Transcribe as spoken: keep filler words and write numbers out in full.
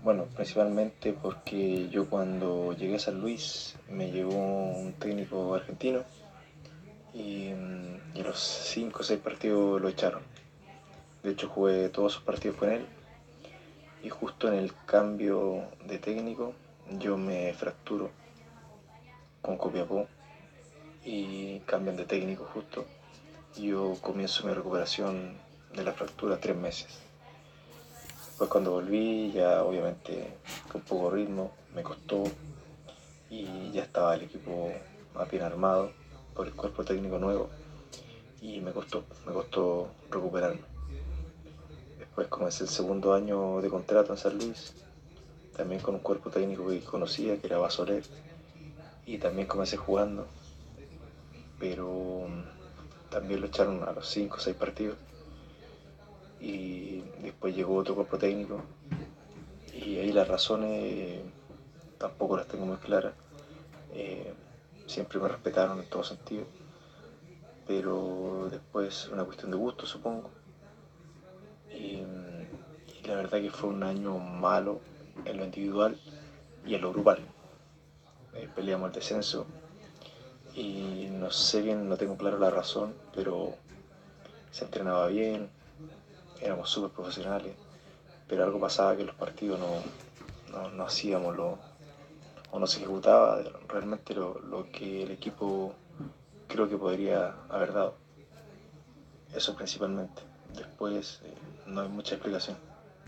Bueno, principalmente porque yo cuando llegué a San Luis me llegó un técnico argentino y, mm, y a los cinco o seis partidos lo echaron. De hecho jugué todos esos partidos con él y justo en el cambio de técnico yo me fracturo con Copiapó y cambian de técnico justo. Y yo comienzo mi recuperación de la fractura tres meses. Después cuando volví ya obviamente con poco ritmo, me costó y ya estaba el equipo más bien armado por el cuerpo técnico nuevo y me costó, me costó recuperarme. Después comencé el segundo año de contrato en San Luis, también con un cuerpo técnico que conocía, que era Basolet, y también comencé jugando, pero también lo echaron a los cinco o seis partidos y después llegó otro cuerpo técnico y ahí las razones tampoco las tengo muy claras. Eh, Siempre me respetaron en todo sentido, pero después una cuestión de gusto supongo. Y, y la verdad que fue un año malo en lo individual y en lo grupal. Eh, peleamos el descenso y no sé bien, no tengo claro la razón, pero se entrenaba bien, éramos súper profesionales, pero algo pasaba que en los partidos no, no, no hacíamos lo, o no se ejecutaba realmente lo, lo que el equipo creo que podría haber dado. Eso principalmente. Después eh, no hay mucha explicación.